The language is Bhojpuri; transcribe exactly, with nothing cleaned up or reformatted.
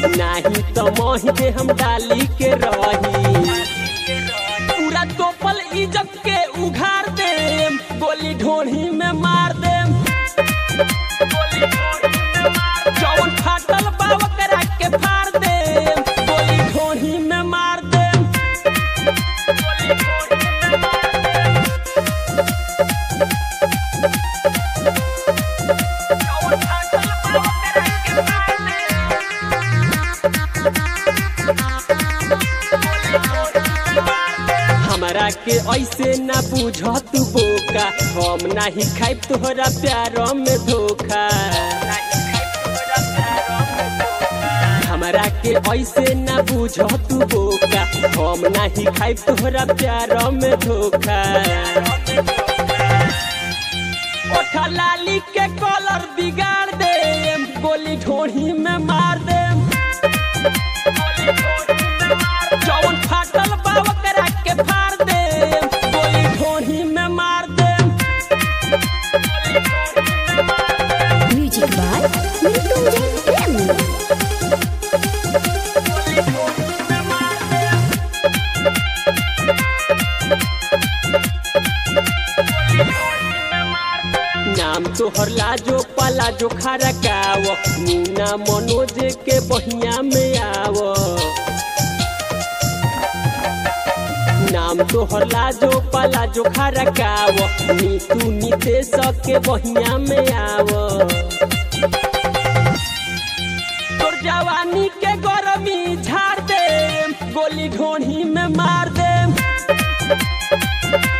नाही तो मोहि दे हम डाली के रही पूरा तोपल इज्जत के उघार दे गोली ढोढ़ी में मार दे जौन फाटल बाबा करा के फाड़ दे गोली ढोढ़ी में मार दे हमरा के ऐसे ना बुझ तू बोका हम नहीं खाइब तोहरा प्यार में धोखा हमरा के ऐसे ना बुझ तू बोका हम नहीं खाइब तोहरा प्यार में धोखा ओठा लाली के कलर बिगाड़ दे गोली ढोढ़ी में मार दे जौन फाटल बाबा करा के फाड़ दे गोली ढोढ़ी में मार दे म्यूजिक बाय मृत्युंजय प्रेमी नाम तोहर लाजो पलाजो खारा काव मुन्ना मनोज के बहिया में आव नाम तोहर लाजो पलाजो खारा काव नीतू नितेश के बहिया में आव तोर जवानी के गरमी झाड़ दे गोली ढोढ़ी में मार दे